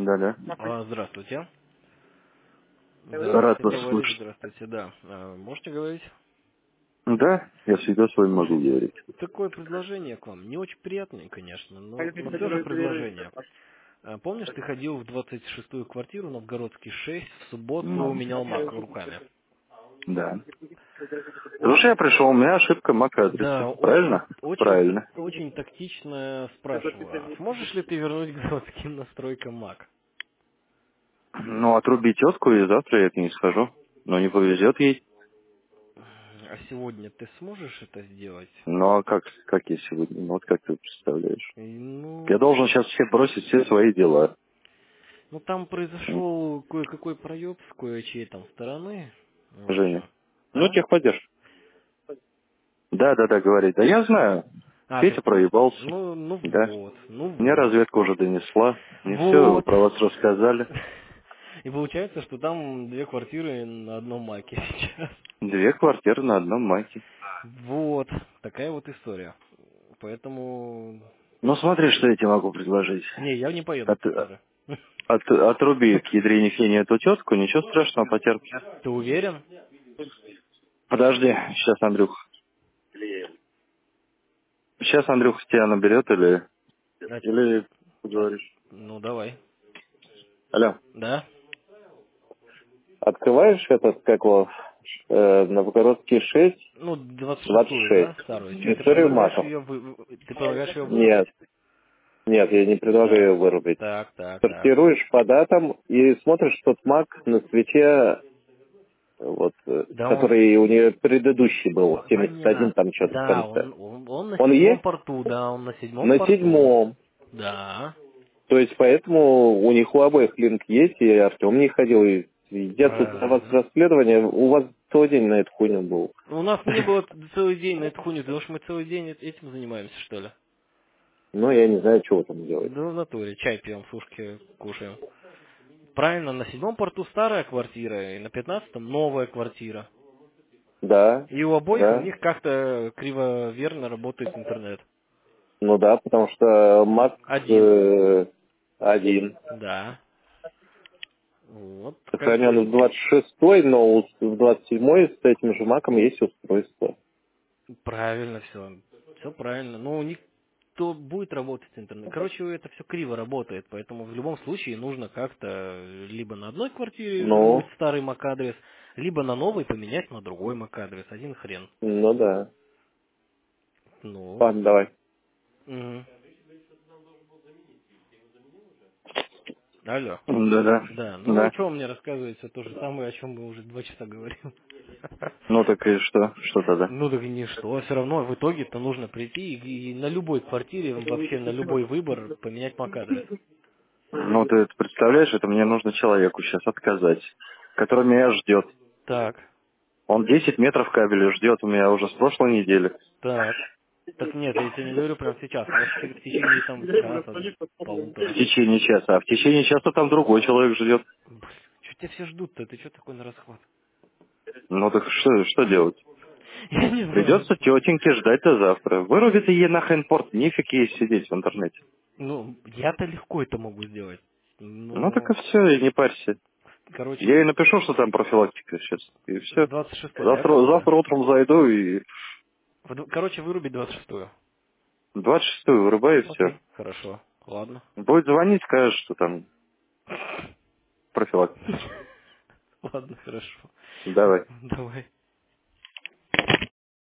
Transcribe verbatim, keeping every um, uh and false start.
Да-да. А, Здравствуйте. Рад Здравствуйте, вас это Валерий, слышать. здравствуйте, да. А, Можете говорить? Да, я всегда с вами могу говорить. Такое предложение к вам. Не очень приятное, конечно, но, но все же предложение. А, Помнишь, ты ходил в двадцать шестую квартиру, Новгородский шесть, в субботу Ну, менял мак руками? да. Потому что я Очень, пришел, у меня ошибка да, мак-адреса. очень, Правильно? очень, Правильно. очень тактично спрашиваю. А сможешь ли ты вернуть к заводским настройкам мак? Ну, отруби тетку, и завтра я к ней схожу. Но не повезет ей. А сегодня ты сможешь это сделать? Ну, а как, как я сегодня? Ну, вот как ты представляешь? И, Ну, Я должен сейчас все бросить, все свои дела. Ну, там М, произошел кое-какой проеб с кое-чьей там стороны. В Женя. общем. Ну, А? техподдержка. Да, да, да, говорит. Да я знаю. А, ты Петя в курсе? проебался. Ну, ну Да. вот, ну Мне вот. разведка уже донесла. Мне все Вот. про вас рассказали. И получается, что там две квартиры на одном маке сейчас. Две квартиры на одном маке. Вот. Такая вот история. Поэтому... Ну, смотри, что я тебе могу предложить. Не, я не поеду в От, квартиры. от, отруби к ядрене фене эту тетку, ничего страшного, потерпишь. Ты уверен? Подожди, сейчас Андрюх. Сейчас Андрюх тебя наберет или... А- Или а- поговоришь. ну, давай. Алло. Да? Открываешь этот, как его, э, Новгородский шесть, Ну, двадцать двадцать шестую, шесть. да, старую. Че, ты Историю предлагаешь маков. ее вы... ты предлагаешь ее Нет, вырубить? нет, я не предлагаю Так, ее вырубить. так, так, так. Сортируешь по датам и смотришь тот мак на свече, вот, э, Да он который у нее предыдущий был, по- семьдесят один понятно. там что-то в Да, конце. он, он, он на Он седьмом есть? порту, да, он на седьмом На порту. седьмом. Да, То есть поэтому у них у обоих линк есть, и Артем не ходил, и я тут на вас правильно. расследование, у вас целый день на эту хуйню был. У нас не было целый день на эту хуйню, потому что мы целый день эт- этим занимаемся, что ли? Ну, я не знаю, что вы там делаете. Да в натуре, чай пьем, сушки кушаем. Правильно, на седьмом порту старая квартира, и на пятнадцатом новая квартира. Да, И у обоих у да. них как-то криво-верно работает интернет. Ну да, потому что Макс Один. э, один. Да. Вот, как Сохранен в бы, двадцать шестой, но у- в двадцать седьмой с этим же Маком есть устройство. правильно все. Все правильно. Но у них то будет работать интернет. Короче, это все криво работает, поэтому в любом случае нужно как-то либо на одной квартире Ну, вернуть старый мак-адрес, либо на новый поменять на другой мак-адрес. Один хрен. ну да. Ну, Ладно, давай. мгм. Алло. Да-да. Да, ну Да. что мне рассказывается то же самое, о чем мы уже два часа говорим. Ну так и что? Что тогда? Ну так и ничто, все равно в итоге-то нужно прийти и, и на любой квартире, вообще на любой выбор поменять мак-адрес. Ну, ты это представляешь, это мне нужно человеку сейчас отказать, который меня ждет. Так, Он десять метров кабеля ждет у меня уже с прошлой недели. так. Так нет, я тебе не говорю прямо сейчас, может в течение там часа, В полутора. течение часа. А в течение часа там другой человек ждет. Что тебя все ждут-то, ты что такой на расход? Ну так что, что делать? Я не знаю. Придется тетеньке ждать до завтра. Вырубит ей нахрен порт, нифиг ей сидеть в интернете. Ну, я-то легко это могу сделать. Ну так Ну, и все, и не парься. Я короче, ей напишу, что там профилактика сейчас. И все. двадцать шестой, да, Завтра, который? завтра утром зайду и В д- Короче, вырубить двадцать шестую. двадцать шестую вырубаю и все. Окей, хорошо, ладно. Будет звонить, скажет, что там профилактика. Ладно, хорошо. Давай. Давай.